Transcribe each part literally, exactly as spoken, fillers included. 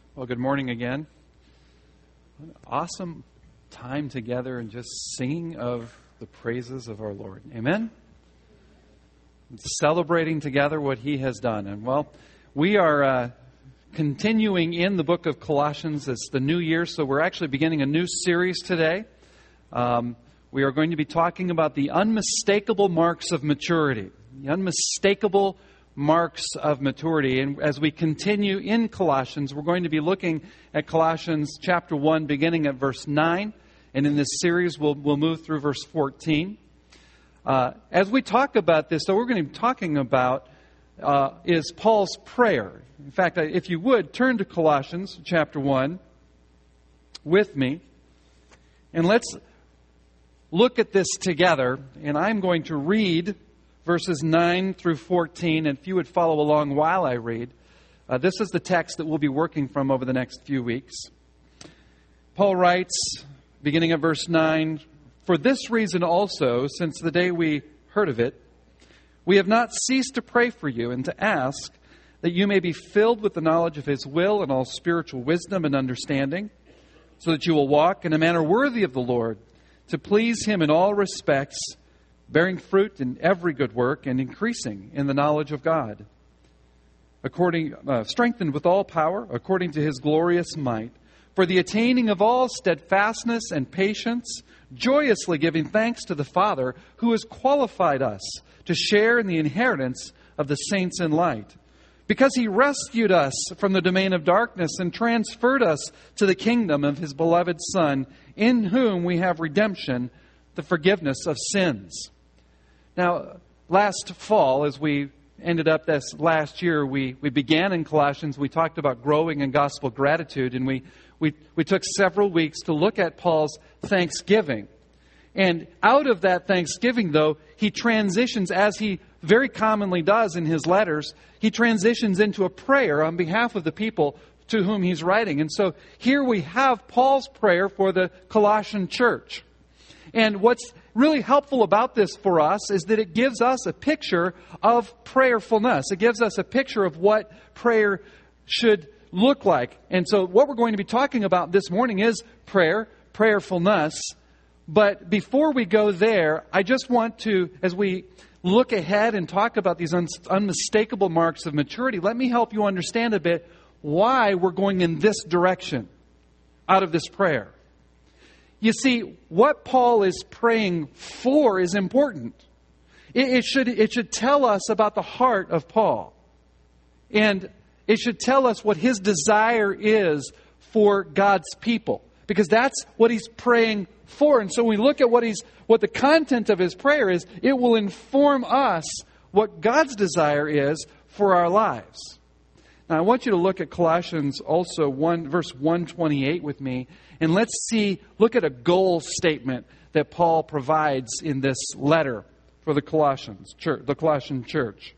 Well, good morning again. What an awesome time together and just singing of the praises of our Lord. Amen? Celebrating together what He has done. And well, we are uh, continuing in the book of Colossians. It's the new year, so we're actually beginning a new series today. Um, we are going to be talking about the unmistakable marks of maturity. The unmistakable marks of maturity. And as we continue in Colossians, we're going to be looking at Colossians chapter one, beginning at verse nine. And in this series, we'll, we'll move through verse fourteen. Uh, as we talk about this, so we're going to be talking about uh, is Paul's prayer. In fact, if you would, turn to Colossians chapter one with me. And let's look at this together. And I'm going to read verses nine through fourteen, and if you would follow along while I read, uh, this is the text that we'll be working from over the next few weeks. Paul writes, beginning at verse nine, "For this reason also, since the day we heard of it, we have not ceased to pray for you and to ask that you may be filled with the knowledge of His will and all spiritual wisdom and understanding, so that you will walk in a manner worthy of the Lord, to please Him in all respects, bearing fruit in every good work and increasing in the knowledge of God, according uh, strengthened with all power according to His glorious might, for the attaining of all steadfastness and patience, joyously giving thanks to the Father who has qualified us to share in the inheritance of the saints in light, because He rescued us from the domain of darkness and transferred us to the kingdom of His beloved Son, in whom we have redemption, the forgiveness of sins." Now, last fall, as we ended up this last year, we, we began in Colossians. We talked about growing in gospel gratitude, and we, we, we took several weeks to look at Paul's thanksgiving. And out of that thanksgiving, though, he transitions, as he very commonly does in his letters, he transitions into a prayer on behalf of the people to whom he's writing. And so here we have Paul's prayer for the Colossian church. And what's really helpful about this for us is that it gives us a picture of prayerfulness. It gives us a picture of what prayer should look like. And so what we're going to be talking about this morning is prayer, prayerfulness. But before we go there, I just want to, as we look ahead and talk about these un- unmistakable marks of maturity, let me help you understand a bit why we're going in this direction out of this prayer. You see, what Paul is praying for is important. It, it should, it should tell us about the heart of Paul. And it should tell us what his desire is for God's people. Because that's what he's praying for. And so when we look at what he's, what the content of his prayer is, it will inform us what God's desire is for our lives. Now, I want you to look at Colossians also one verse one twenty-eight with me. And let's see, look at a goal statement that Paul provides in this letter for the Colossians church, the Colossian church.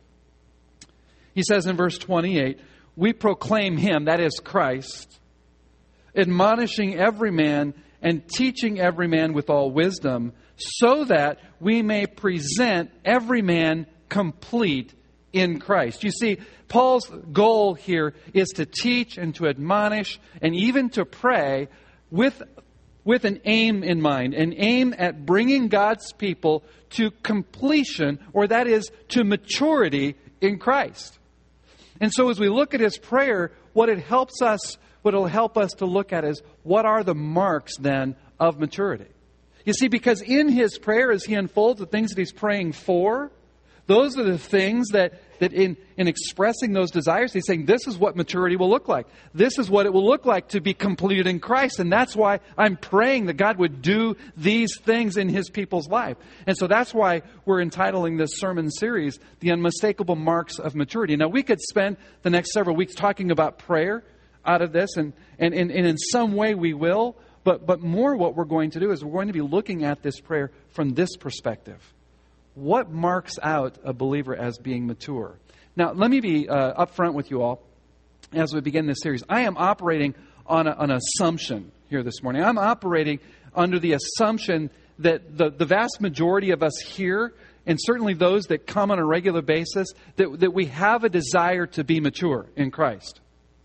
He says in verse twenty-eight, "We proclaim Him," that is Christ, "admonishing every man and teaching every man with all wisdom, so that we may present every man complete in Christ." You see, Paul's goal here is to teach and to admonish and even to pray with, with an aim in mind, an aim at bringing God's people to completion, or that is, to maturity in Christ. And so as we look at his prayer, what it helps us, what it'll help us to look at is, what are the marks then of maturity? You see, because in his prayer, as he unfolds the things that he's praying for, those are the things that, that in, in expressing those desires, he's saying, this is what maturity will look like. This is what it will look like to be complete in Christ. And that's why I'm praying that God would do these things in His people's life. And so that's why we're entitling this sermon series, The Unmistakable Marks of Maturity. Now, we could spend the next several weeks talking about prayer out of this, and, and, and, and in some way we will. But, but more what we're going to do is we're going to be looking at this prayer from this perspective. What marks out a believer as being mature? Now, let me be uh, upfront with you all as we begin this series. I am operating on a, an assumption here this morning. I'm operating under the assumption that the, the vast majority of us here, and certainly those that come on a regular basis, that, that we have a desire to be mature in Christ.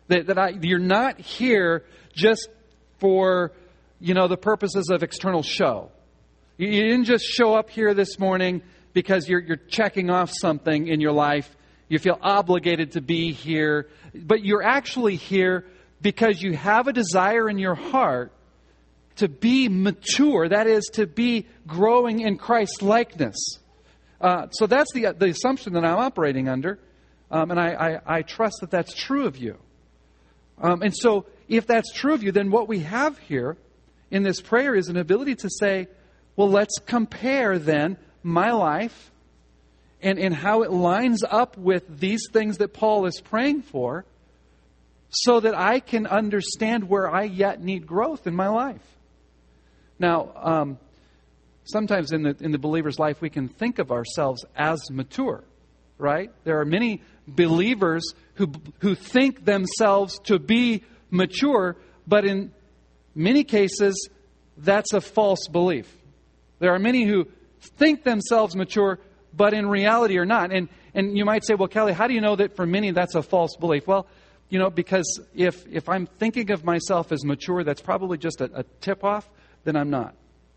That, that I, you're not here just for, you know, the purposes of external show. You, you didn't just show up here this morning because you're, you're checking off something in your life. You feel obligated to be here. But you're actually here because you have a desire in your heart to be mature. That is, to be growing in Christ's likeness. Uh, so that's the, the assumption that I'm operating under. Um, and I, I, I trust that that's true of you. Um, and so if that's true of you, then what we have here in this prayer is an ability to say, well, let's compare then my life and, and how it lines up with these things that Paul is praying for so that I can understand where I yet need growth in my life. Now, um, sometimes in the in the believer's life, we can think of ourselves as mature, right? There are many believers who who think themselves to be mature, but in many cases, that's a false belief. There are many who think themselves mature, but in reality are not. And and you might say, well, Kelly, how do you know that for many that's a false belief? Well, you know, because if if I'm thinking of myself as mature, that's probably just a, a tip-off, then I'm not.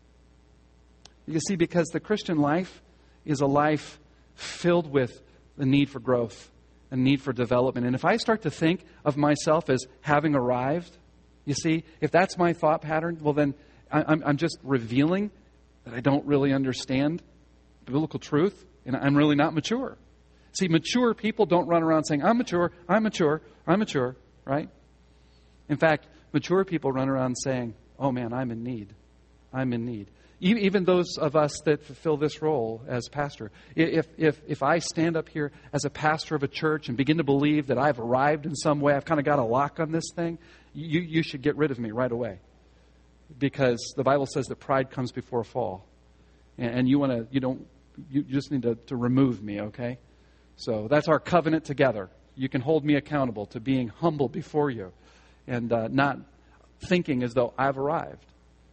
You see, because the Christian life is a life filled with the need for growth, a need for development. And if I start to think of myself as having arrived, you see, if that's my thought pattern, well then I'm, I'm just revealing that I don't really understand biblical truth, and I'm really not mature. See, mature people don't run around saying, I'm mature, I'm mature, I'm mature, right? In fact, mature people run around saying, oh man, I'm in need. I'm in need. Even those of us that fulfill this role as pastor. If, if, if I stand up here as a pastor of a church and begin to believe that I've arrived in some way, I've kind of got a lock on this thing, you, you should get rid of me right away. Because the Bible says that pride comes before a fall. And, and you want to, you don't, you just need to, to remove me, okay? So that's our covenant together. You can hold me accountable to being humble before you and uh, not thinking as though I've arrived.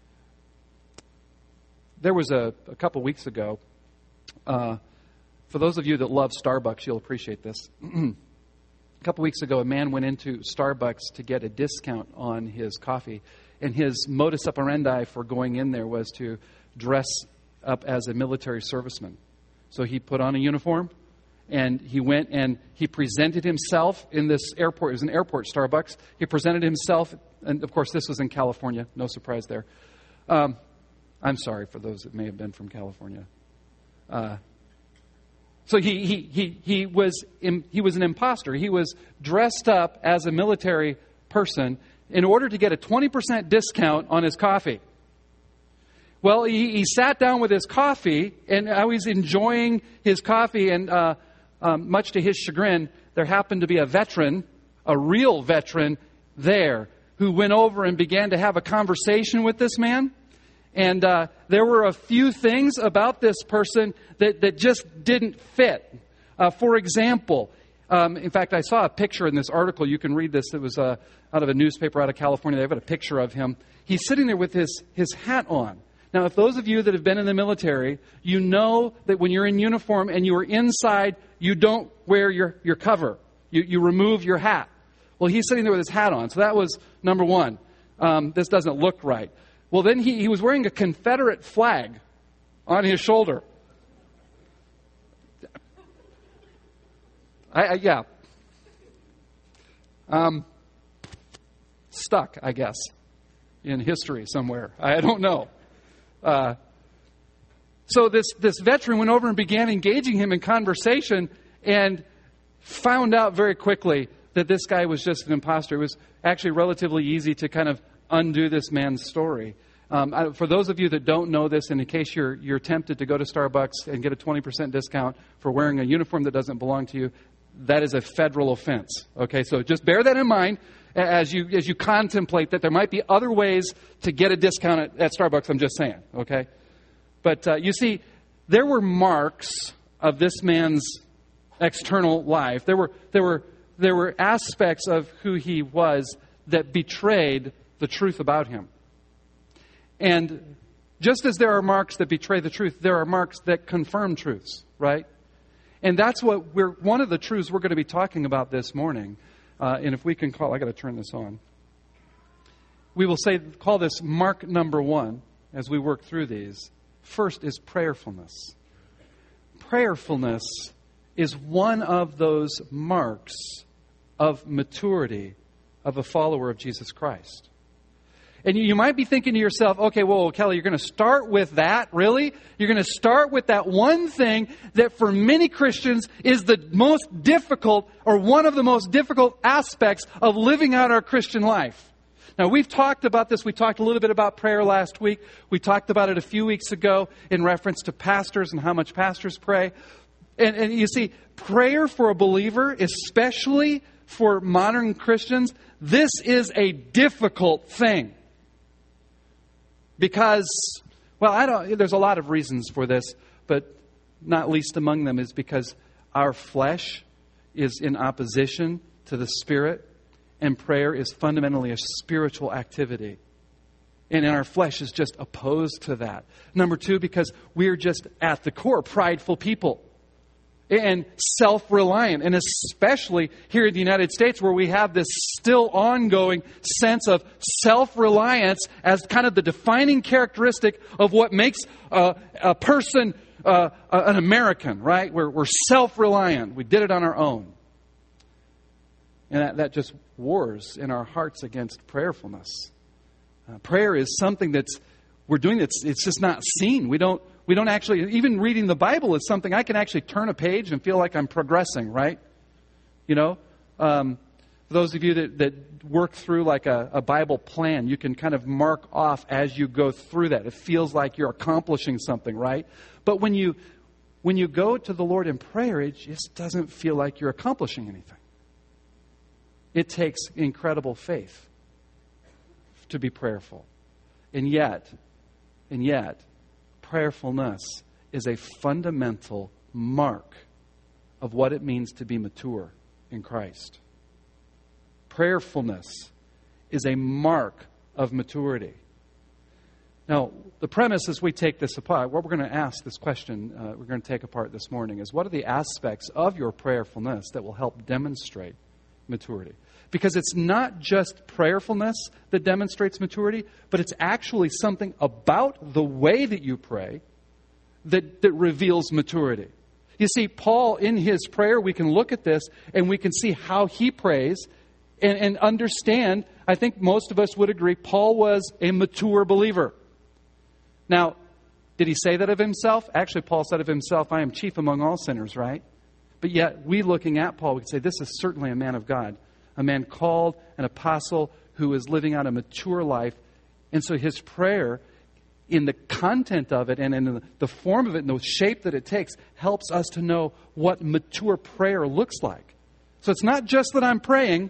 There was a, a couple weeks ago, uh, for those of you that love Starbucks, you'll appreciate this. A couple weeks ago, a man went into Starbucks to get a discount on his coffee. And his modus operandi for going in there was to dress up as a military serviceman. So he put on a uniform, and he went and he presented himself in this airport. It was an airport Starbucks. He presented himself, and of course this was in California. No surprise there. Um, I'm sorry for those that may have been from California. Uh, so he he he he was in, he was an imposter. He was dressed up as a military person in order to get a twenty percent discount on his coffee. Well, he, he sat down with his coffee, and I was enjoying his coffee, and uh, um, much to his chagrin, there happened to be a veteran, a real veteran there, who went over and began to have a conversation with this man. And uh, there were a few things about this person that, that just didn't fit. Uh, for example, um, in fact, I saw a picture in this article. You can read this. It was uh, out of a newspaper out of California. They've got a picture of him. He's sitting there with his, his hat on. Now, if those of you that have been in the military, you know that when you're in uniform and you are inside, you don't wear your, your cover. You, you remove your hat. Well, he's sitting there with his hat on. So that was number one. Um, this doesn't look right. Well, then he, he was wearing a Confederate flag on his shoulder. I, I yeah. Um, stuck, I guess, in history somewhere. I don't know. Uh, so this, this veteran went over and began engaging him in conversation and found out very quickly that this guy was just an imposter. It was actually relatively easy to kind of undo this man's story. Um, I, for those of you that don't know this, and in case you're you're tempted to go to Starbucks and get a twenty percent discount for wearing a uniform that doesn't belong to you, that is a federal offense. Okay, so just bear that in mind as you as you contemplate that there might be other ways to get a discount at, at Starbucks. I'm just saying, okay? But uh, you see, there were marks of this man's external life. There were there were there were aspects of who he was that betrayed the truth about him. And just as there are marks that betray the truth, there are marks that confirm truths, right? And that's what we're one of the truths we're going to be talking about this morning. Uh, and if we can call, I got to turn this on. We will say, call this mark number one as we work through these. First is prayerfulness. Prayerfulness is one of those marks of maturity of a follower of Jesus Christ. And you might be thinking to yourself, okay, well, Kelly, you're going to start with that, really? You're going to start with that one thing that for many Christians is the most difficult or one of the most difficult aspects of living out our Christian life. Now, we've talked about this. We talked a little bit about prayer last week. We talked about it a few weeks ago in reference to pastors and how much pastors pray. And, and you see, prayer for a believer, especially for modern Christians, this is a difficult thing. Because, well, I don't, there's a lot of reasons for this, but not least among them is because our flesh is in opposition to the Spirit, and prayer is fundamentally a spiritual activity. And our flesh is just opposed to that. Number two, because we're just at the core prideful people and self-reliant, and especially here in the United States where we have this still ongoing sense of self-reliance as kind of the defining characteristic of what makes a, a person uh, an American, right? We're, we're self-reliant. We did it on our own. And that, that just wars in our hearts against prayerfulness. Uh, prayer is something that's we're doing that's it's just not seen. We don't we don't actually, even reading the Bible is something I can actually turn a page and feel like I'm progressing, right? You know, um, for those of you that, that work through like a, a Bible plan, you can kind of mark off as you go through that. It feels like you're accomplishing something, right? But when you when you go to the Lord in prayer, it just doesn't feel like you're accomplishing anything. It takes incredible faith to be prayerful. And yet, and yet, prayerfulness is a fundamental mark of what it means to be mature in Christ. Prayerfulness is a mark of maturity. Now, the premise as we take this apart, what we're going to ask this question, uh, we're going to take apart this morning, is what are the aspects of your prayerfulness that will help demonstrate maturity? Because it's not just prayerfulness that demonstrates maturity, but it's actually something about the way that you pray that, that reveals maturity. You see, Paul, in his prayer, we can look at this and we can see how he prays and, and understand, I think most of us would agree, Paul was a mature believer. Now, did he say that of himself? Actually, Paul said of himself, I am chief among all sinners, right? But yet, we looking at Paul, we can say this is certainly a man of God. A man called, an apostle who is living out a mature life. And so his prayer, in the content of it and in the form of it and the shape that it takes, helps us to know what mature prayer looks like. So it's not just that I'm praying,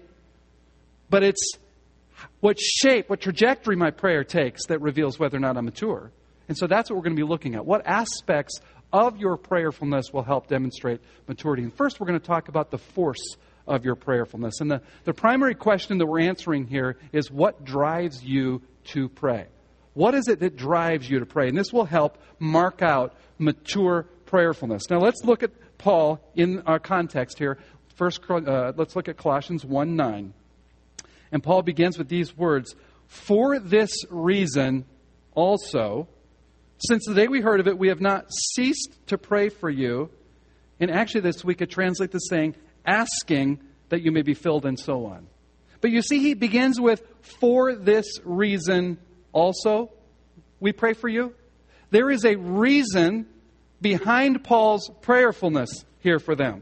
but it's what shape, what trajectory my prayer takes that reveals whether or not I'm mature. And so that's what we're going to be looking at. What aspects of your prayerfulness will help demonstrate maturity? And first we're going to talk about the force of your prayerfulness. And the, the primary question that we're answering here is what drives you to pray? What is it that drives you to pray? And this will help mark out mature prayerfulness. Now let's look at Paul in our context here. First, uh, let's look at Colossians one nine. And Paul begins with these words, "For this reason also, since the day we heard of it, we have not ceased to pray for you." And actually this we could translate this saying, asking that you may be filled and so on. But you see, he begins with, "For this reason also we pray for you." There is a reason behind Paul's prayerfulness here for them.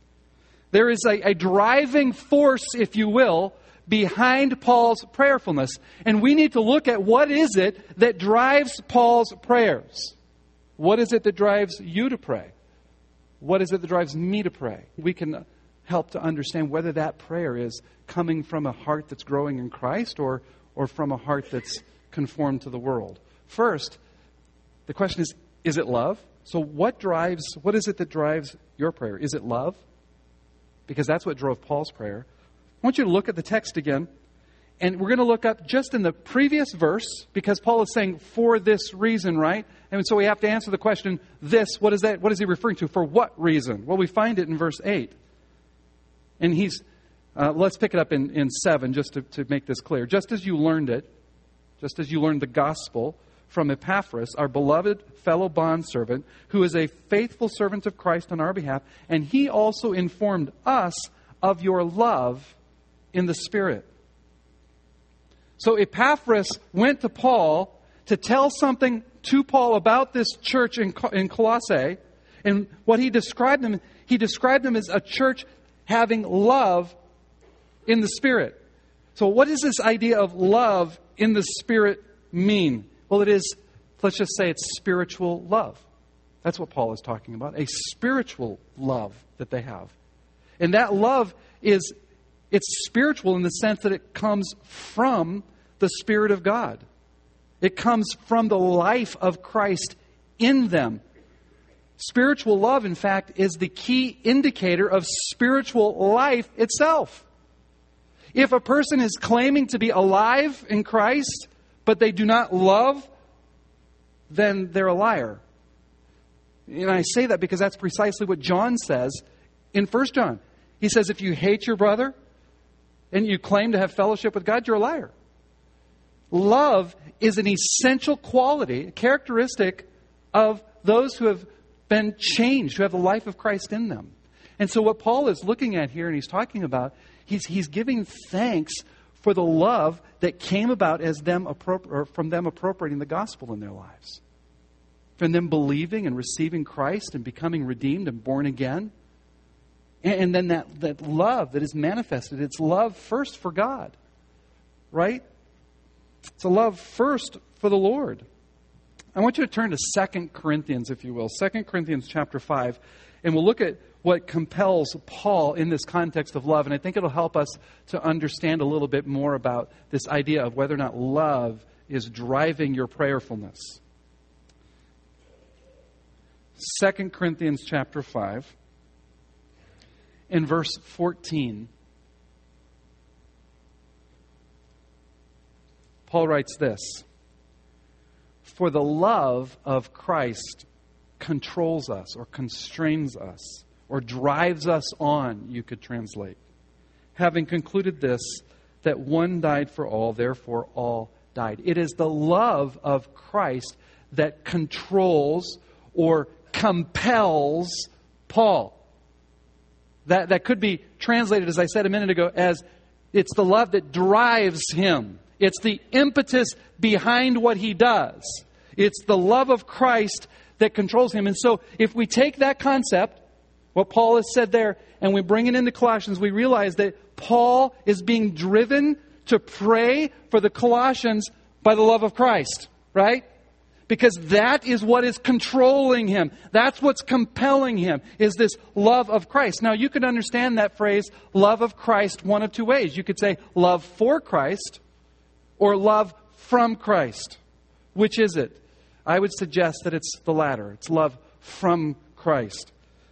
There is a, a driving force, if you will, behind Paul's prayerfulness. And we need to look at what is it that drives Paul's prayers. What is it that drives you to pray? What is it that drives me to pray? We can help to understand whether that prayer is coming from a heart that's growing in Christ or, or from a heart that's conformed to the world. First, the question is, is it love? So what drives, what is it that drives your prayer? Is it love? Because that's what drove Paul's prayer. I want you to look at the text again. And we're going to look up just in the previous verse, because Paul is saying, "For this reason," right? And so we have to answer the question, this, what is that? What is he referring to? For what reason? Well, we find it in verse eight. And he's Uh, let's pick it up in, in seven just to, to make this clear. Just as you learned it, just as you learned the gospel from Epaphras, our beloved fellow bondservant, who is a faithful servant of Christ on our behalf, and he also informed us of your love in the Spirit. So Epaphras went to Paul to tell something to Paul about this church in, in Colossae, and what he described them, he described them as a church having love in the Spirit. So what does this idea of love in the Spirit mean? Well, it is, let's just say it's spiritual love. That's what Paul is talking about, a spiritual love that they have. And that love is, it's spiritual in the sense that it comes from the Spirit of God. It comes from the life of Christ in them. Spiritual love, in fact, is the key indicator of spiritual life itself. If a person is claiming to be alive in Christ, but they do not love, then they're a liar. And I say that because that's precisely what John says in First John. He says, if you hate your brother and you claim to have fellowship with God, you're a liar. Love is an essential quality, a characteristic of those who have been changed, who have the life of Christ in them. And so what Paul is looking at here and he's talking about, he's, he's giving thanks for the love that came about as them appro- or from them appropriating the gospel in their lives. From them believing and receiving Christ and becoming redeemed and born again. And, and then that, that love that is manifested, it's love first for God. Right? It's a love first for the Lord. I want you to turn to Second Corinthians, if you will. Second Corinthians chapter five. And we'll look at what compels Paul in this context of love. And I think it'll help us to understand a little bit more about this idea of whether or not love is driving your prayerfulness. Second Corinthians chapter five. In verse fourteen. Paul writes this. For the love of Christ controls us or constrains us or drives us on, you could translate. Having concluded this, that one died for all, therefore all died. It is the love of Christ that controls or compels Paul. That, that could be translated, as I said a minute ago, as it's the love that drives him. It's the impetus behind what he does. It's the love of Christ that controls him. And so if we take that concept, what Paul has said there, and we bring it into Colossians, we realize that Paul is being driven to pray for the Colossians by the love of Christ, right? Because that is what is controlling him. That's what's compelling him, is this love of Christ. Now, you could understand that phrase, love of Christ, one of two ways. You could say love for Christ, or love from Christ. Which is it? I would suggest that it's the latter. It's love from Christ.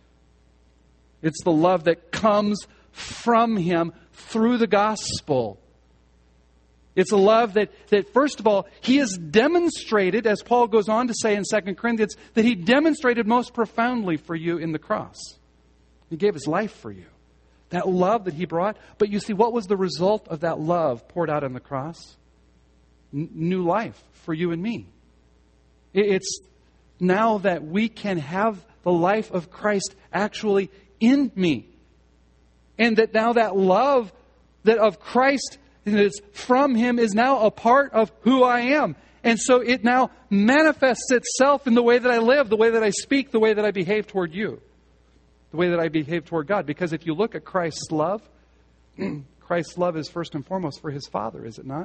It's the love that comes from him through the gospel. It's a love that, that, first of all, he has demonstrated, as Paul goes on to say in Second Corinthians, that he demonstrated most profoundly for you in the cross. He gave his life for you. That love that he brought. But you see, what was the result of that love poured out on the cross? New life for you and me. It's now that we can have the life of Christ actually in me. And that now that love that of Christ that is from him is now a part of who I am. And so it now manifests itself in the way that I live, the way that I speak, the way that I behave toward you, the way that I behave toward God. Because if you look at Christ's love, Christ's love is first and foremost for his Father, is it not?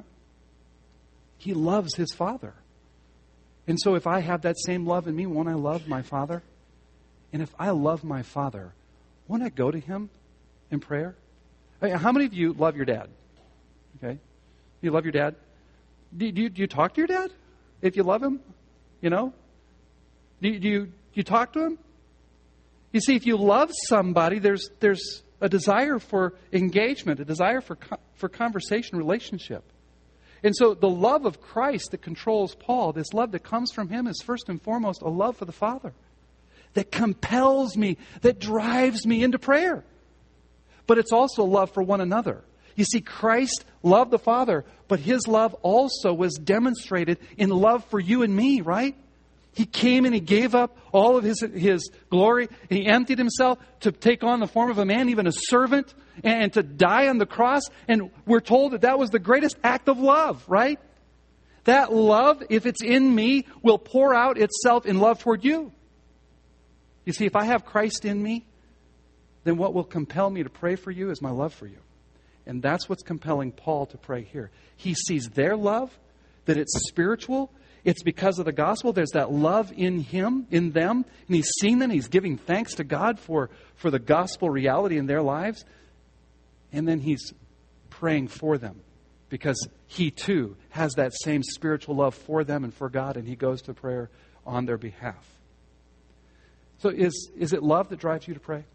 He loves his Father. And so if I have that same love in me, won't I love my Father? And if I love my Father, won't I go to him in prayer? I mean, how many of you love your dad? Okay. You love your dad? Do, do, you, do you talk to your dad? If you love him? You know? Do, you, do, you, do you talk to him? You see, if you love somebody, there's there's a desire for engagement, a desire for for conversation, relationship. And so the love of Christ that controls Paul, this love that comes from him, is first and foremost a love for the Father that compels me, that drives me into prayer. but it's also love for one another. You see, Christ loved the Father, but His love also was demonstrated in love for you and me, right? He came and He gave up all of His, his glory. And He emptied Himself to take on the form of a man, even a servant, and, and to die on the cross. And we're told that that was the greatest act of love, right? That love, if it's in me, will pour out itself in love toward you. You see, if I have Christ in me, then what will compel me to pray for you is my love for you. And that's what's compelling Paul to pray here. He sees their love, that it's spiritual. It's because of the gospel. There's that love in him, in them. And he's seen them. He's giving thanks to God for, for the gospel reality in their lives. And then he's praying for them because he too has that same spiritual love for them and for God. And he goes to prayer on their behalf. So is, is it love that drives you to pray?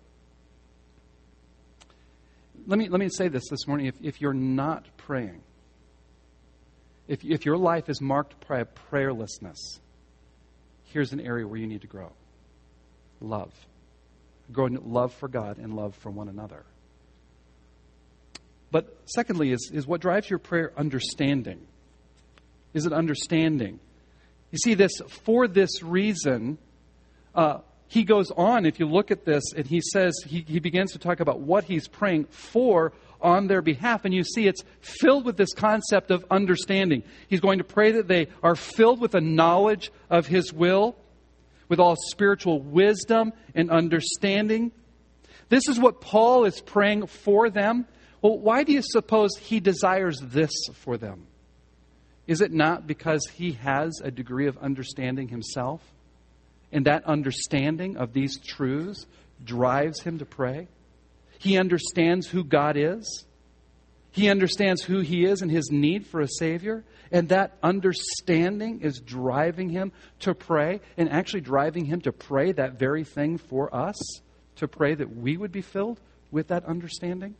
Let me let me say this this morning. If, if you're not praying, if, if your life is marked by prayerlessness, here's an area where you need to grow. Love. Growing love for God and love for one another. But secondly, is, is what drives your prayer understanding? Is it understanding? You see, this for this reason, uh, he goes on, if you look at this, and he says, he, he begins to talk about what he's praying for on their behalf. And you see it's filled with this concept of understanding. He's going to pray that they are filled with a knowledge of His will, with all spiritual wisdom and understanding. This is what Paul is praying for them. Well, why do you suppose he desires this for them? Is it not because he has a degree of understanding himself? And that understanding of these truths drives him to pray. He understands who God is. He understands who He is and His need for a Savior. And that understanding is driving him to pray, and actually driving him to pray that very thing for us, to pray that we would be filled with that understanding.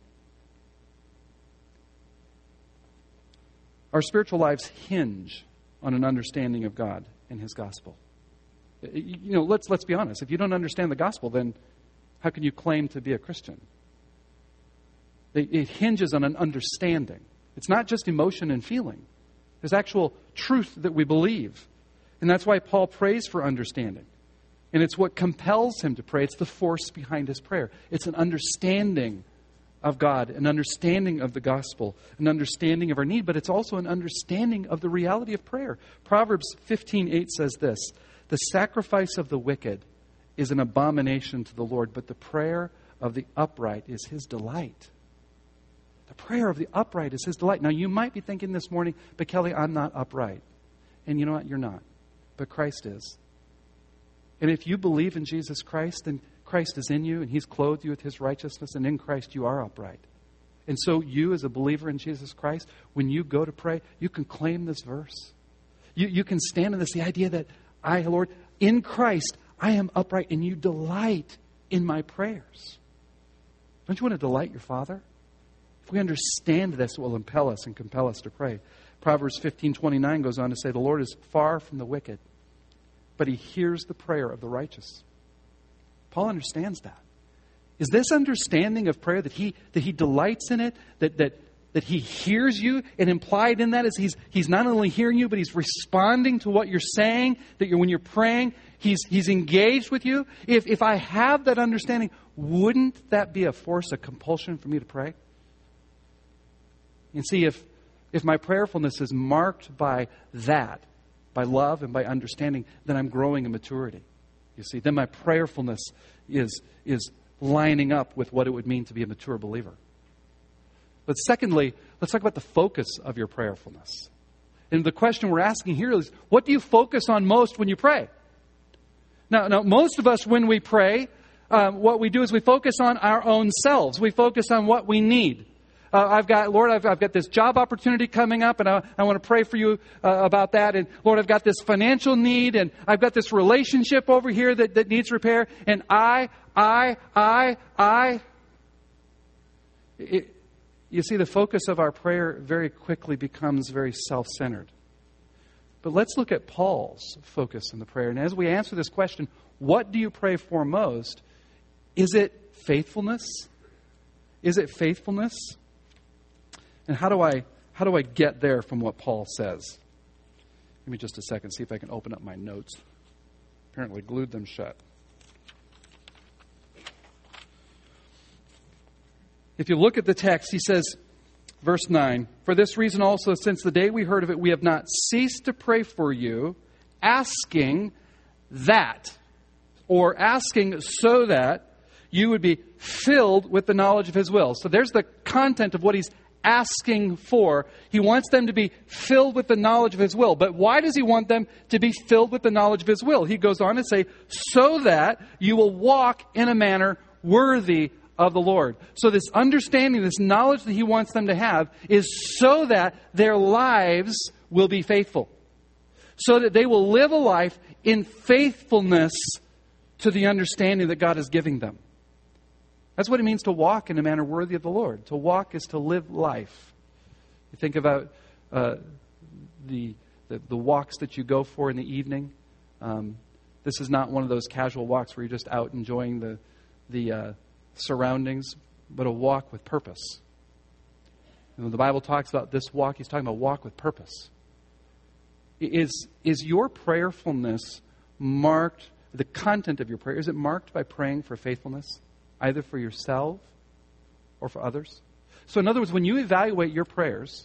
Our spiritual lives hinge on an understanding of God and His gospel. You know, let's let's be honest. If you don't understand the gospel, then how can you claim to be a Christian? It, it hinges on an understanding. It's not just emotion and feeling. There's actual truth that we believe. And that's why Paul prays for understanding. And it's what compels him to pray. It's the force behind his prayer. It's an understanding of God, an understanding of the gospel, an understanding of our need, but it's also an understanding of the reality of prayer. Proverbs fifteen eight says this: "The sacrifice of the wicked is an abomination to the Lord, but the prayer of the upright is His delight." The prayer of the upright is His delight. Now, you might be thinking this morning, but Kelly, I'm not upright. And you know what? You're not. But Christ is. And if you believe in Jesus Christ, then Christ is in you, and He's clothed you with His righteousness, and in Christ you are upright. And so you, as a believer in Jesus Christ, when you go to pray, you can claim this verse. You, you can stand in this, the idea that I, Lord, in Christ, I am upright, and you delight in my prayers. Don't you want to delight your Father? If we understand this, it will impel us and compel us to pray. Proverbs fifteen twenty-nine goes on to say, "The Lord is far from the wicked, but He hears the prayer of the righteous." Paul understands that. Is this understanding of prayer that he that he delights in it, that that that He hears you, and implied in that is He's He's not only hearing you, but He's responding to what you're saying, that you're, when you're praying, He's He's engaged with you. If if I have that understanding, wouldn't that be a force, a compulsion for me to pray? And see, if if my prayerfulness is marked by that, by love and by understanding, then I'm growing in maturity. You see, then my prayerfulness is is lining up with what it would mean to be a mature believer. But secondly, let's talk about the focus of your prayerfulness. And the question we're asking here is, what do you focus on most when you pray? Now, now most of us, when we pray, um, what we do is we focus on our own selves. We focus on what we need. Uh, I've got, Lord, I've, I've got this job opportunity coming up, and I, I want to pray for you uh, about that. And Lord, I've got this financial need, and I've got this relationship over here that, that needs repair. And I, I, I, I. It, you see, the focus of our prayer very quickly becomes very self-centered. But let's look at Paul's focus in the prayer. And as we answer this question, what do you pray for most? Is it faithfulness? Is it faithfulness? And how do I how do I get there from what Paul says? Give me just a second, see if I can open up my notes. Apparently glued them shut. If you look at the text, he says, verse nine, "For this reason also, since the day we heard of it, we have not ceased to pray for you, asking that," or asking so that you would be filled with the knowledge of His will. So there's the content of what he's asking for. He wants them to be filled with the knowledge of His will. But why does He want them to be filled with the knowledge of His will? He goes on to say, so that you will walk in a manner worthy of the Lord. So this understanding, this knowledge that He wants them to have is so that their lives will be faithful. So that they will live a life in faithfulness to the understanding that God is giving them. That's what it means to walk in a manner worthy of the Lord. To walk is to live life. You think about uh, the, the the walks that you go for in the evening. Um, this is not one of those casual walks where you're just out enjoying the the uh, surroundings, but a walk with purpose. And when the Bible talks about this walk, he's talking about walk with purpose. Is is your prayerfulness marked? The content of your prayer, is it marked by praying for faithfulness? Either for yourself or for others? So in other words, when you evaluate your prayers,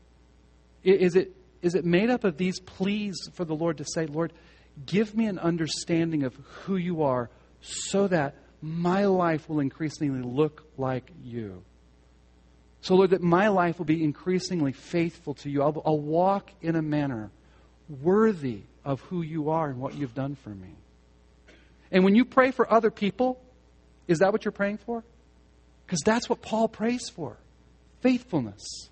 is it is it made up of these pleas for the Lord to say, Lord, give me an understanding of who you are so that my life will increasingly look like you. So Lord, that my life will be increasingly faithful to you. I'll, I'll walk in a manner worthy of who you are and what you've done for me. And when you pray for other people, is that what you're praying for? Because that's what Paul prays for. Faithfulness.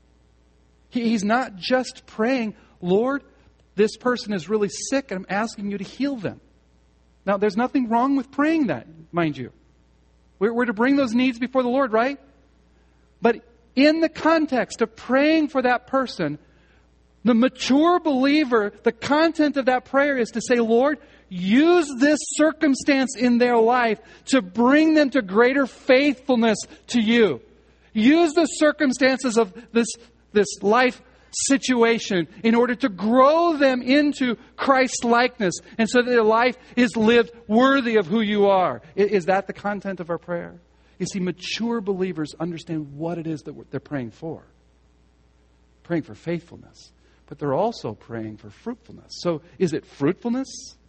He, he's not just praying, Lord, this person is really sick and I'm asking you to heal them. Now, there's nothing wrong with praying that, mind you. We're, we're to bring those needs before the Lord, right? But in the context of praying for that person, the mature believer, the content of that prayer is to say, Lord, use this circumstance in their life to bring them to greater faithfulness to you. Use the circumstances of this, this life situation in order to grow them into Christ's likeness and so that their life is lived worthy of who you are. Is that the content of our prayer? You see, mature believers understand what it is that they're praying for. Praying for faithfulness. But they're also praying for fruitfulness. So is it fruitfulness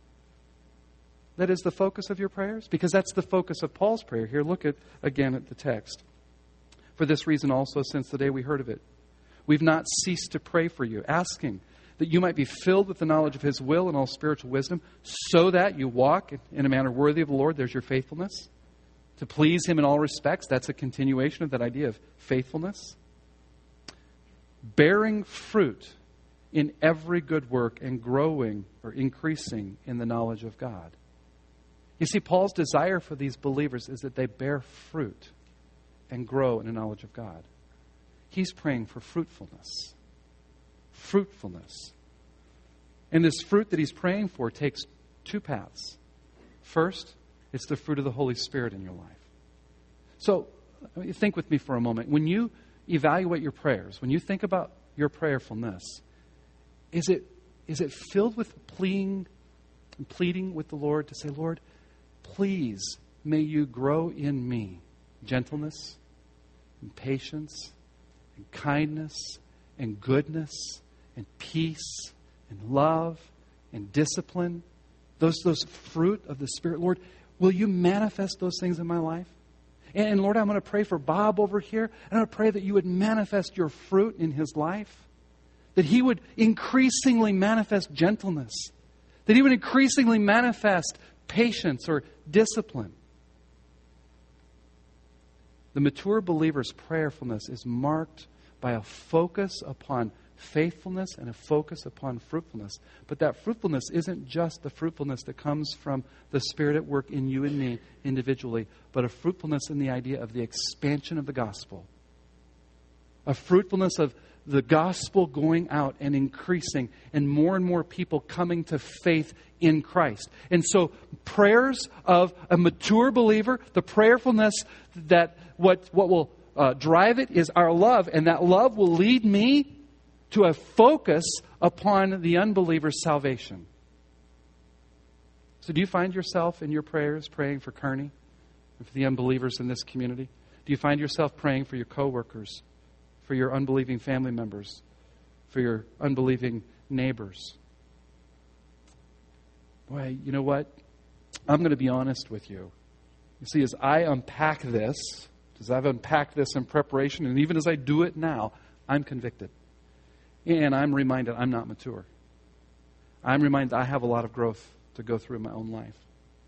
that is the focus of your prayers? Because that's the focus of Paul's prayer. Here, look at again at the text. For this reason also, since the day we heard of it, we've not ceased to pray for you, asking that you might be filled with the knowledge of His will and all spiritual wisdom, so that you walk in a manner worthy of the Lord. There's your faithfulness. To please Him in all respects, that's a continuation of that idea of faithfulness. Bearing fruit in every good work and growing or increasing in the knowledge of God. You see, Paul's desire for these believers is that they bear fruit and grow in the knowledge of God. He's praying for fruitfulness. Fruitfulness. And this fruit that he's praying for takes two paths. First, it's the fruit of the Holy Spirit in your life. So, think with me for a moment. When you evaluate your prayers, when you think about your prayerfulness, Is it is it filled with pleading and pleading with the Lord to say, Lord, please may you grow in me gentleness and patience and kindness and goodness and peace and love and discipline, those those fruit of the Spirit. Lord, will you manifest those things in my life? And, and Lord, I'm going to pray for Bob over here. And I'm going to pray that you would manifest your fruit in his life. That he would increasingly manifest gentleness. That he would increasingly manifest patience or discipline. The mature believer's prayerfulness is marked by a focus upon faithfulness and a focus upon fruitfulness. But that fruitfulness isn't just the fruitfulness that comes from the Spirit at work in you and me individually, but a fruitfulness in the idea of the expansion of the gospel. A fruitfulness of the gospel going out and increasing and more and more people coming to faith in Christ. And so prayers of a mature believer, the prayerfulness that what, what will uh, drive it is our love. And that love will lead me to a focus upon the unbeliever's salvation. So do you find yourself in your prayers praying for Kearney and for the unbelievers in this community? Do you find yourself praying for your coworkers, for your unbelieving family members, for your unbelieving neighbors? Boy, you know what? I'm going to be honest with you. You see, as I unpack this, as I've unpacked this in preparation, and even as I do it now, I'm convicted. And I'm reminded I'm not mature. I'm reminded I have a lot of growth to go through in my own life.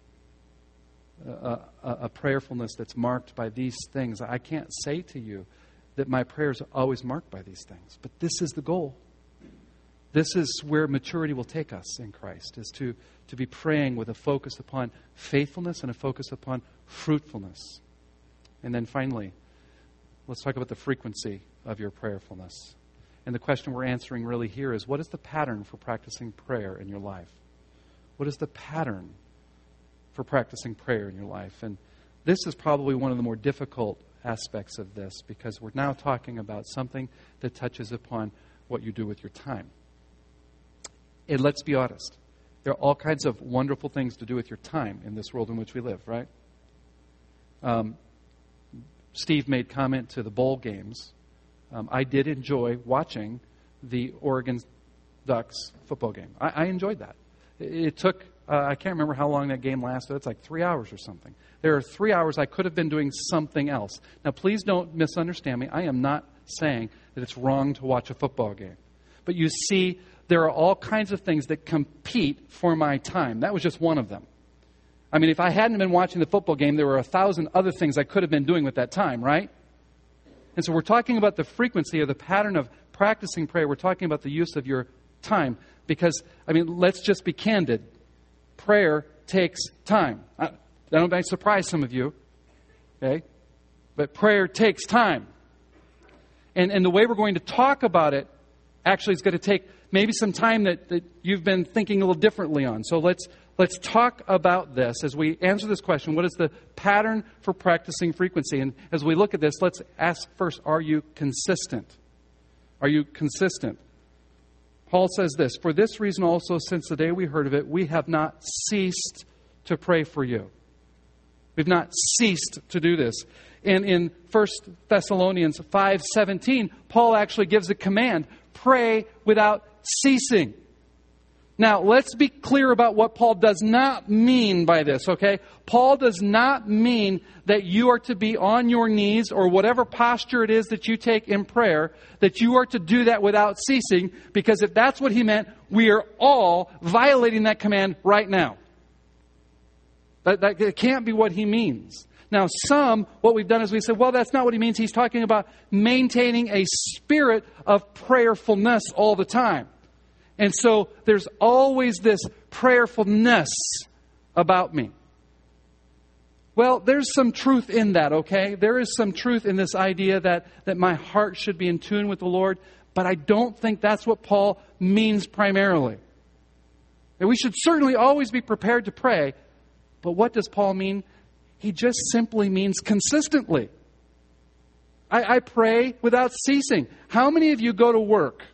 A, a, a prayerfulness that's marked by these things. I can't say to you that my prayers are always marked by these things, but this is the goal. This is where maturity will take us in Christ, is to, to be praying with a focus upon faithfulness and a focus upon fruitfulness. And then finally, let's talk about the frequency of your prayerfulness. And the question we're answering really here is, what is the pattern for practicing prayer in your life? What is the pattern for practicing prayer in your life? And this is probably one of the more difficult aspects of this, because we're now talking about something that touches upon what you do with your time. And let's be honest, there are all kinds of wonderful things to do with your time in this world in which we live, right? Um, Steve made comment to the bowl games. Um, I did enjoy watching the Oregon Ducks football game. I, I enjoyed that. It, it took, uh, I can't remember how long that game lasted. It's like three hours or something. There are three hours I could have been doing something else. Now, please don't misunderstand me. I am not saying that it's wrong to watch a football game. But you see, there are all kinds of things that compete for my time. That was just one of them. I mean, if I hadn't been watching the football game, there were a thousand other things I could have been doing with that time, right? And so we're talking about the frequency or the pattern of practicing prayer. We're talking about the use of your time. Because, I mean, let's just be candid. Prayer takes time. I, I don't might surprise some of you, okay? But prayer takes time. And, and the way we're going to talk about it actually is going to take maybe some time that, that you've been thinking a little differently on. So let's let's talk about this as we answer this question. What is the pattern for practicing frequency? And as we look at this, let's ask first, are you consistent? Are you consistent? Paul says this, for this reason also, since the day we heard of it, we have not ceased to pray for you. We've not ceased to do this. And in First Thessalonians five seventeen, Paul actually gives a command, pray without ceasing. Now, let's be clear about what Paul does not mean by this, okay? Paul does not mean that you are to be on your knees or whatever posture it is that you take in prayer, that you are to do that without ceasing, because if that's what he meant, we are all violating that command right now. That, that it can't be what he means. Now, some, what we've done is we said, well, that's not what he means. He's talking about maintaining a spirit of prayerfulness all the time. And so there's always this prayerfulness about me. Well, there's some truth in that, okay? There is some truth in this idea that, that my heart should be in tune with the Lord, but I don't think that's what Paul means primarily. And we should certainly always be prepared to pray, but what does Paul mean? He just simply means consistently. I, I pray without ceasing. How many of you go to work?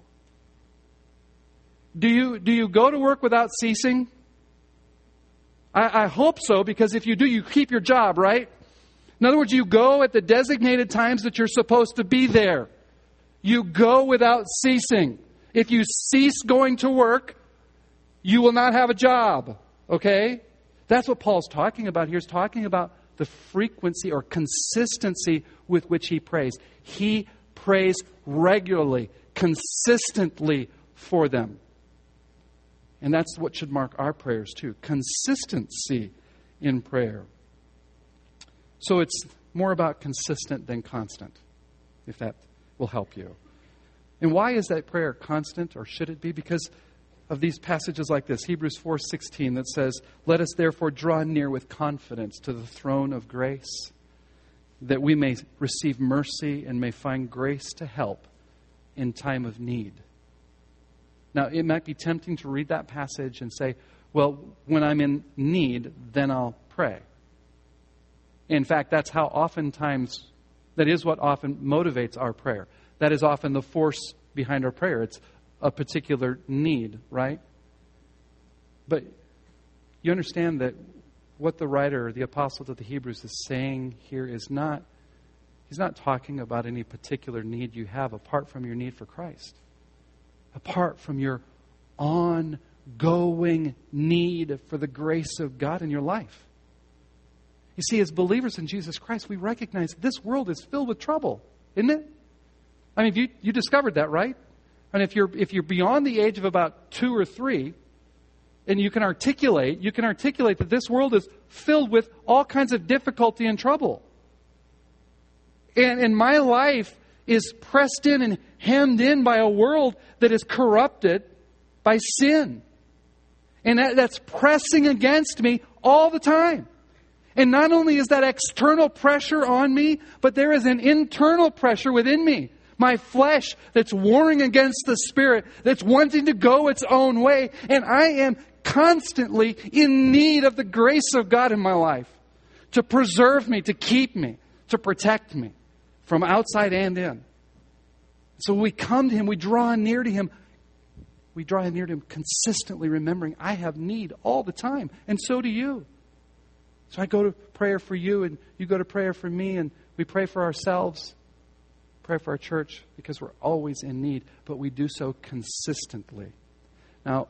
Do you, do you go to work without ceasing? I, I hope so, because if you do, you keep your job, right? In other words, you go at the designated times that you're supposed to be there. You go without ceasing. If you cease going to work, you will not have a job, okay? That's what Paul's talking about here. He's talking about the frequency or consistency with which he prays. He prays regularly, consistently for them. And that's what should mark our prayers too. Consistency in prayer. So it's more about consistent than constant, if that will help you. And why is that prayer constant, or should it be? Because of these passages like this, Hebrews four sixteen, that says, let us therefore draw near with confidence to the throne of grace, that we may receive mercy and may find grace to help in time of need. Now, it might be tempting to read that passage and say, well, when I'm in need, then I'll pray. In fact, that's how oftentimes, that is what often motivates our prayer. That is often the force behind our prayer. It's a particular need, right? But you understand that what the writer, the apostle to the Hebrews, is saying here is not, he's not talking about any particular need you have apart from your need for Christ. Apart from your ongoing need for the grace of God in your life. You see, as believers in Jesus Christ, we recognize this world is filled with trouble, isn't it? I mean, you, you discovered that, right? And if you're if you're beyond the age of about two or three, and you can articulate, you can articulate that this world is filled with all kinds of difficulty and trouble. And, and my life is pressed in and hemmed in by a world that is corrupted by sin. And that, that's pressing against me all the time. And not only is that external pressure on me, but there is an internal pressure within me. My flesh that's warring against the Spirit, that's wanting to go its own way. And I am constantly in need of the grace of God in my life to preserve me, to keep me, to protect me from outside and in. So we come to Him, we draw near to Him. We draw near to Him consistently remembering I have need all the time. And so do you. So I go to prayer for you and you go to prayer for me and we pray for ourselves, pray for our church because we're always in need, but we do so consistently. Now,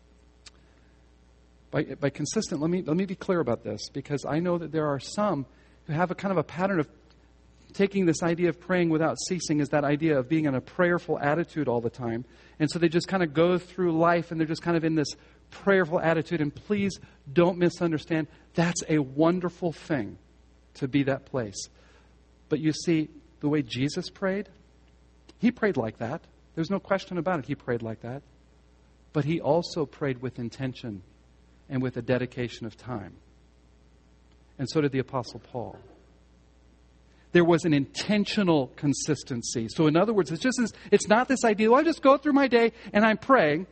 by, by consistent, let me, let me be clear about this because I know that there are some who have a kind of a pattern of taking this idea of praying without ceasing as that idea of being in a prayerful attitude all the time. And so they just kind of go through life and they're just kind of in this prayerful attitude. And please don't misunderstand. That's a wonderful thing to be that place. But you see, the way Jesus prayed, He prayed like that. There's no question about it. He prayed like that. But He also prayed with intention and with a dedication of time. And so did the Apostle Paul. There was an intentional consistency. So in other words, it's just it's not this idea, well, I just go through my day and I'm praying.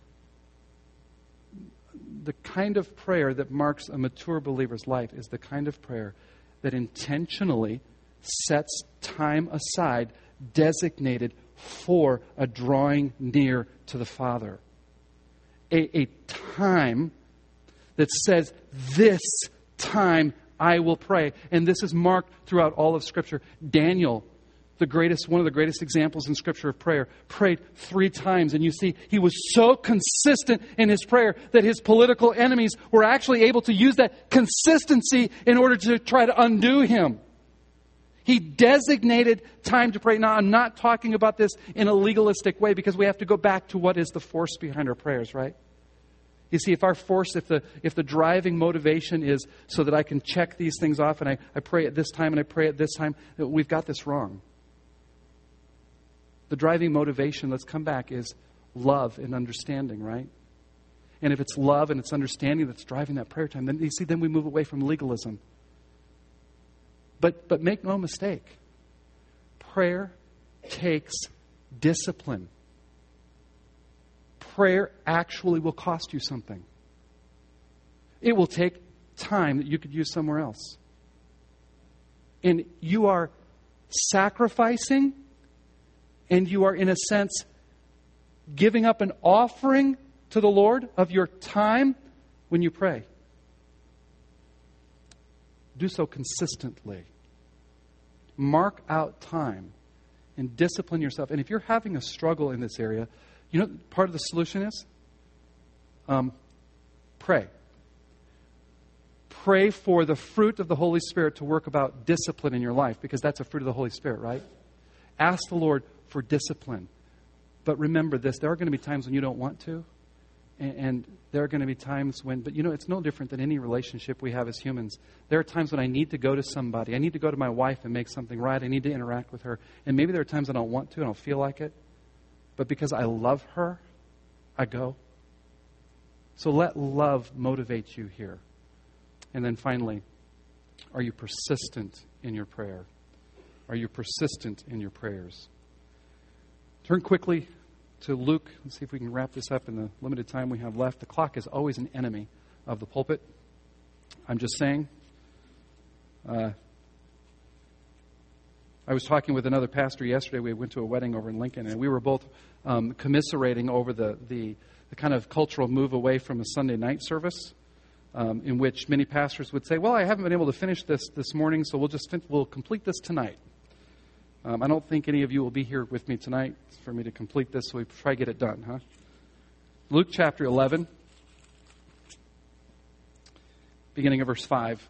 The kind of prayer that marks a mature believer's life is the kind of prayer that intentionally sets time aside designated for a drawing near to the Father. A, a time that says, this time I will pray. And this is marked throughout all of Scripture. Daniel, the greatest, one of the greatest examples in Scripture of prayer, prayed three times. And you see, he was so consistent in his prayer that his political enemies were actually able to use that consistency in order to try to undo him. He designated time to pray. Now, I'm not talking about this in a legalistic way because we have to go back to what is the force behind our prayers, right? You see, if our force, if the if the driving motivation is so that I can check these things off and I, I pray at this time and I pray at this time, we've got this wrong. The driving motivation, let's come back, is love and understanding, right? And if it's love and it's understanding that's driving that prayer time, then you see, then we move away from legalism. But but make no mistake, prayer takes discipline. Prayer actually will cost you something. It will take time that you could use somewhere else. And you are sacrificing, and you are, in a sense, giving up an offering to the Lord of your time when you pray. Do so consistently. Mark out time and discipline yourself. And if you're having a struggle in this area, you know what part of the solution is? Um, pray. Pray for the fruit of the Holy Spirit to work about discipline in your life, because that's a fruit of the Holy Spirit, right? Ask the Lord for discipline. But remember this, there are going to be times when you don't want to. And, and there are going to be times when, but you know, it's no different than any relationship we have as humans. There are times when I need to go to somebody. I need to go to my wife and make something right. I need to interact with her. And maybe there are times I don't want to, I don't feel like it. But because I love her, I go. So let love motivate you here. And then finally, are you persistent in your prayer? Are you persistent in your prayers? Turn quickly to Luke. Let's see if we can wrap this up in the limited time we have left. The clock is always an enemy of the pulpit. I'm just saying. Uh, I was talking with another pastor yesterday. We went to a wedding over in Lincoln, and we were both um, commiserating over the, the, the kind of cultural move away from a Sunday night service, um, in which many pastors would say, well, I haven't been able to finish this this morning, so we'll just fin- we'll complete this tonight. Um, I don't think any of you will be here with me tonight for me to complete this, so we try to get it done, huh? Luke chapter eleven, beginning of verse five.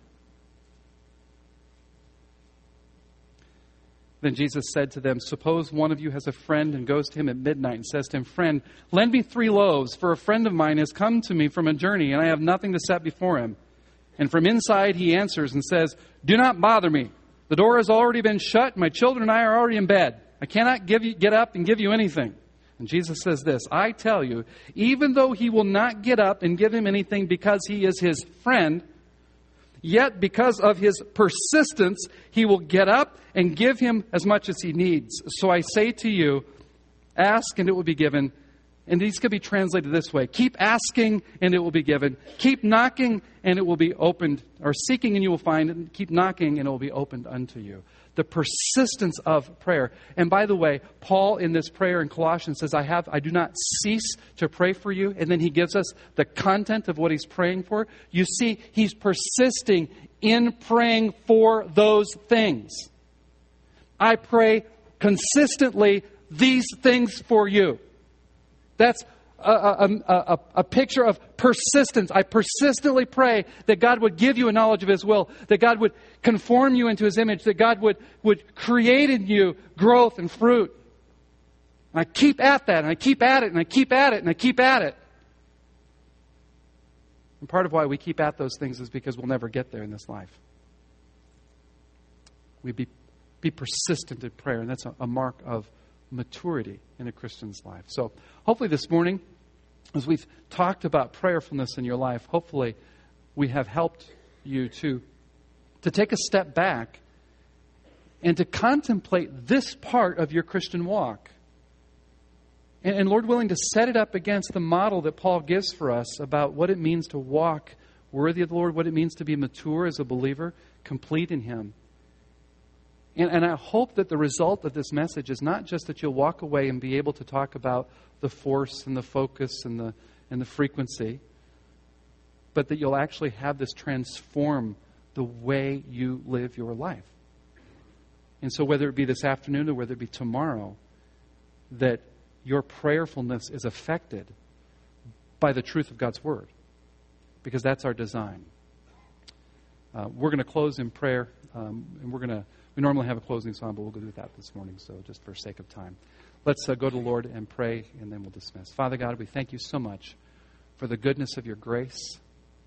Then Jesus said to them, suppose one of you has a friend and goes to him at midnight and says to him, friend, lend me three loaves, for a friend of mine has come to me from a journey, and I have nothing to set before him. And from inside he answers and says, do not bother me. The door has already been shut. My children and I are already in bed. I cannot give you, get up and give you anything. And Jesus says this, I tell you, even though he will not get up and give him anything because he is his friend, yet because of his persistence, he will get up and give him as much as he needs. So I say to you, ask and it will be given. And these could be translated this way. Keep asking and it will be given. Keep knocking and it will be opened. Or seeking and you will find. And keep knocking and it will be opened unto you. The persistence of prayer. And by the way, Paul in this prayer in Colossians says, I have, I do not cease to pray for you. And then he gives us the content of what he's praying for. You see, he's persisting in praying for those things. I pray consistently these things for you. That's a, a, a, a picture of persistence. I persistently pray that God would give you a knowledge of His will, that God would conform you into His image, that God would, would create in you growth and fruit. And I keep at that, and I keep at it, and I keep at it, and I keep at it. And part of why we keep at those things is because we'll never get there in this life. We be, be persistent in prayer, and that's a, a mark of maturity in a Christian's life. So hopefully this morning, as we've talked about prayerfulness in your life, hopefully we have helped you to, to take a step back and to contemplate this part of your Christian walk. And, and Lord willing, to set it up against the model that Paul gives for us about what it means to walk worthy of the Lord, what it means to be mature as a believer, complete in Him. And, and I hope that the result of this message is not just that you'll walk away and be able to talk about the force and the focus and the and the frequency, but that you'll actually have this transform the way you live your life. And so whether it be this afternoon or whether it be tomorrow, that your prayerfulness is affected by the truth of God's Word, because that's our design. Uh, we're going to close in prayer, um, and we're going to We normally have a closing song, but we'll go do that this morning, so just for sake of time. Let's uh, go to the Lord and pray, and then we'll dismiss. Father God, we thank you so much for the goodness of your grace.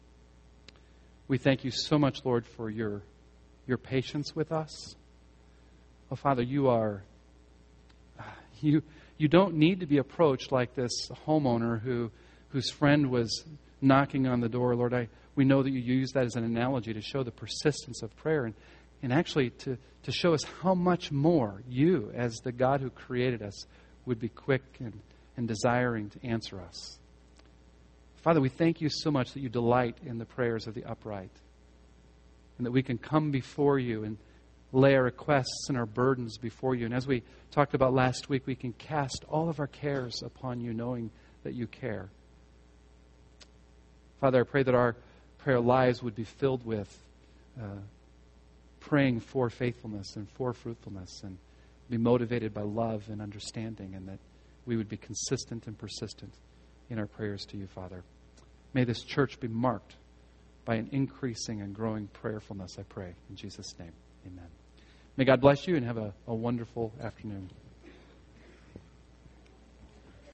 We thank you so much, Lord, for your, your patience with us. Oh, Father, you are, you, you don't need to be approached like this homeowner who, whose friend was knocking on the door. Lord, I, we know that you use that as an analogy to show the persistence of prayer, and And actually to, to show us how much more you, as the God who created us, would be quick and, and desiring to answer us. Father, we thank you so much that you delight in the prayers of the upright, and that we can come before you and lay our requests and our burdens before you. And as we talked about last week, we can cast all of our cares upon you, knowing that you care. Father, I pray that our prayer lives would be filled with uh, praying for faithfulness and for fruitfulness, and be motivated by love and understanding, and that we would be consistent and persistent in our prayers to you, Father. May this church be marked by an increasing and growing prayerfulness, I pray. In Jesus' name, amen. May God bless you and have a, a wonderful afternoon.